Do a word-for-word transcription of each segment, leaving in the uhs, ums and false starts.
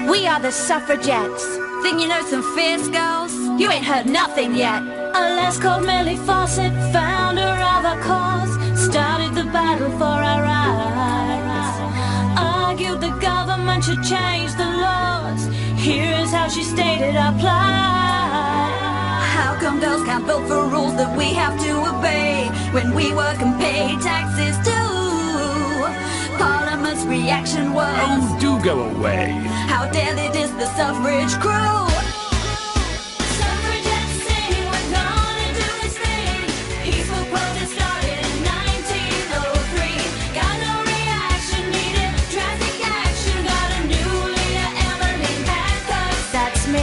We are the suffragettes. Think you know some fierce girls? You ain't heard nothing yet. A lass called Millie Fawcett, founder of our cause, started the battle for our rights. Argued the government should change the laws. Here is how she stated our plight. How come girls can't vote for rules that we have to obey when we work and pay taxes too? Parliament's reaction was, oh, do go away. How dare they diss the suffrage crew? Suffragettes sing, we're gonna do this thing. Peaceful protest started in nineteen oh three. Got no reaction, needed drastic action. Got a new leader, Emmeline Pankhurst. That's me.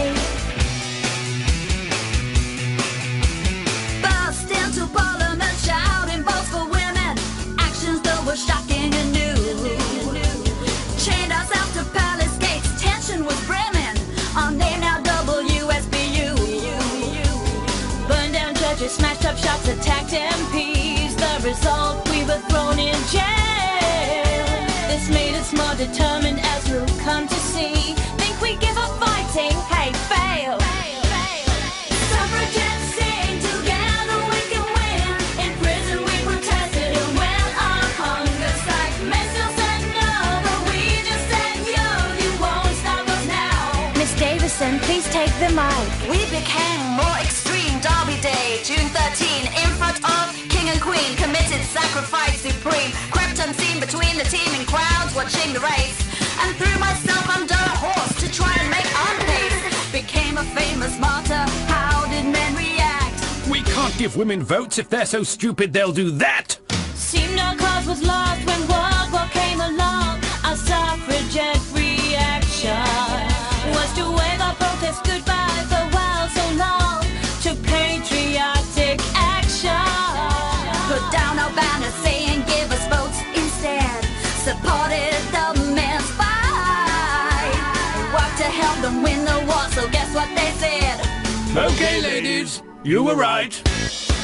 Burst into Parliament, shouting votes for women. Actions that were shocking and new. Chained ourselves to palace gates, tension was brimming. Our name now W S B U. Burned down churches, smashed up shops, attacked M Ps. The result, we were thrown in jail. This made us more determined, as we'll come to see. Think we give up fighting? Hey, fail. Suffragettes sing, together we can win. In prison we protested and went on hunger strike. Men still said no, but we just said yo, you won't stop us now. Miss Davison, please take the mic. We became more extreme. Derby Day, June thirteenth, in front of King and Queen, committed sacrifice supreme. Crept unseen between the teeming crowds watching the race, and threw myself under a horse to try and make our pace. Became a famous martyr. How did men react? We can't give women votes if they're so stupid they'll do that. Seemed our cause was lost when World War came along. Our suffragette reaction was to wave our protest goodbye for well so long, to patriotic action. Put down our banner saying give us votes instead. Supported the men's fight. Worked to help them win the war, so guess what they said? Okay, ladies, you were right.